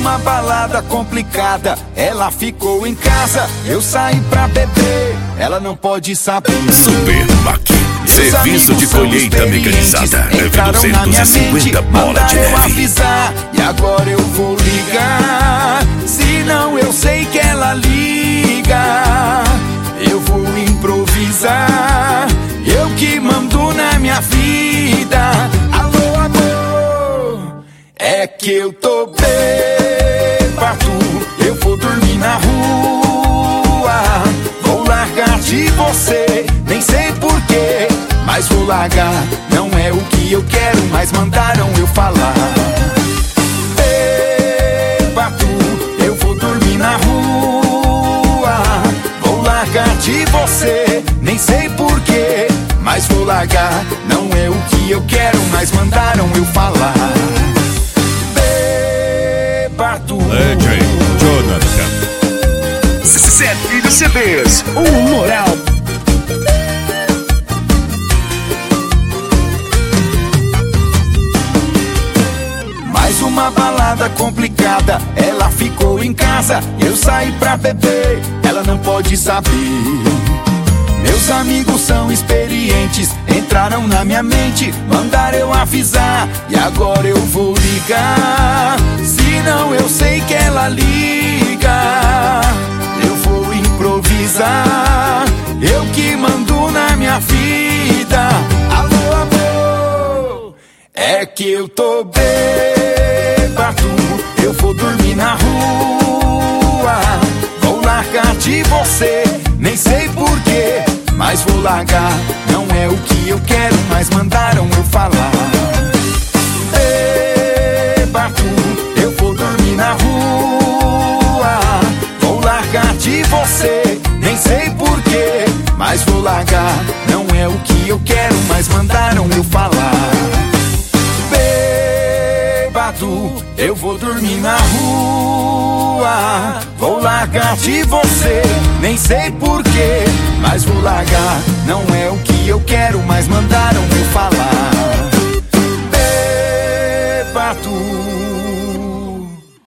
uma balada complicada, ela ficou em casa, eu saí pra beber, ela não pode saber. Supermac, serviço de colheita mecanizada, leve 250 bola de neve. Avisar, e agora eu vou ligar, se não eu sei que ela liga. Eu vou improvisar, eu que mando na minha vida. Alô, amor, é que eu tô bêbado, eu vou dormir na rua. Vou largar de você, nem sei porquê, mas vou largar. Não é o que eu quero, mas mandaram eu falar. Bêbado, eu vou dormir na rua. Vou largar de você, nem sei porquê, mas vou largar. Não é o que eu quero, mas mandaram eu falar. Bêbado. DJ Jonathan. Zé Filho CDs, moral. Mais uma balada complicada, ela ficou em casa, eu saí pra beber, ela não pode saber. Meus amigos são experientes, entraram na minha mente, mandaram eu avisar, e agora eu vou ligar, se não eu sei que ela liga. Eu vou improvisar, eu que mando na minha vida. Alô, amor, é que eu tô bêbado, eu vou dormir na rua. Vou largar de você, nem sei porquê, mas vou largar. Não é o que eu quero, mas mandaram eu falar. Bêbado, eu vou dormir na rua. Vou largar de você, nem sei porquê, mas vou largar. Não é o que eu quero, mas mandaram eu falar. Bêbado, eu vou dormir na rua. Vou largar de você, nem sei porquê, mas vou largar. Não é o que eu quero, mas mandaram eu falar.